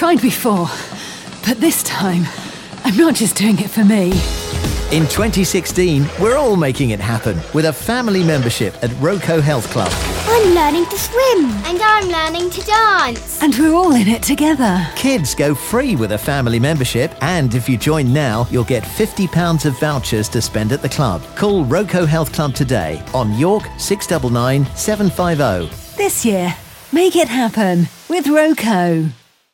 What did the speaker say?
tried before, but this time, I'm not just doing it for me. In 2016, we're all making it happen with a family membership at Roco Health Club. I'm learning to swim. And I'm learning to dance. And we're all in it together. Kids go free with a family membership, and if you join now, you'll get £50 of vouchers to spend at the club. Call Roco Health Club today on York 699 750. This year, make it happen with Roco.